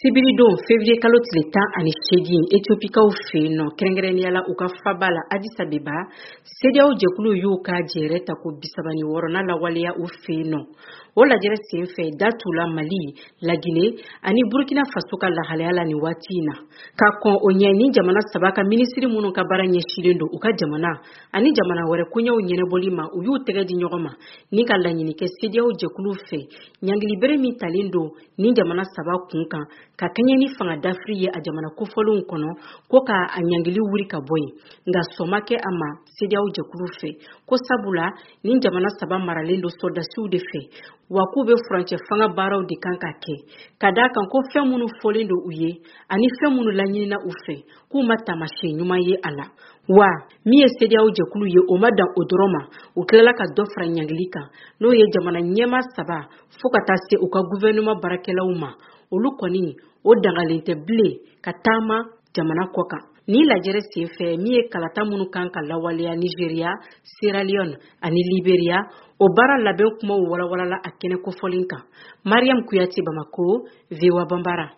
Sibiridon février kalo tile 18 Ethiopikaw fɛ yen nɔ kɛrɛnkɛrɛnnenya u ka faba la Addis Abeba CEDEAO jɛkulu y'u ka jɛrɛ ta ko 36 n'a lawaleya u fɛ yen nɔ. O lajɛrɛ senfɛ datu la Mali, Lagine ani Burkina Faso ka lahalaya la ni waati in na. Ka kɔn o ɲɛ ni jamana saba ka minisiri minnu ka baara ɲɛsilen don u ka jamana ani jamana wɛrɛ koɲɛw ɲɛnɛbɔli ma u y'u tɛgɛ di ɲɔgɔn ma ni ka laɲini kɛ CEDEAO jɛkulu fɛ ɲangilibere min talen don ni jamana saba kun kan ka kɛɲɛ ni fanga dafiri ye a jamana kofɔlenw kɔnɔ ko ka a ɲangili wuri ka bɔ yen nka sɔma kɛ a ma CEDEAO jɛkulu fɛ ko sabula ni jamana saba maralen don soldasiw de fɛ wa k'u bɛ furancɛ fanga baaraw de kan ka kɛ ka d'a kan ko fɛn minnu fɔlen don u ye ani fɛn minnu laɲinina u fɛ k'u ma taamasiyɛn ɲuman ye a la wa min ye CEDEAO jɛkulu ye o ma dan o dɔrɔn ma u tilala ka dɔ fara ɲangili kan n'o ye jamana ɲɛma saba fo ka taa se u ka gouvernement baarakɛlaw ma olu kɔni o dangalen tɛ bilen ka taama jamana kɔ kan ni lajɛrɛ senfɛ min ye kalata minnu kan ka lawaleya Nigeria, Sierra Leone ani Liberia o baara labɛn kumaw walawalala a kɛnɛ kofɔlen kan. Mariam Kuyate, Bamako, VOA Bambara.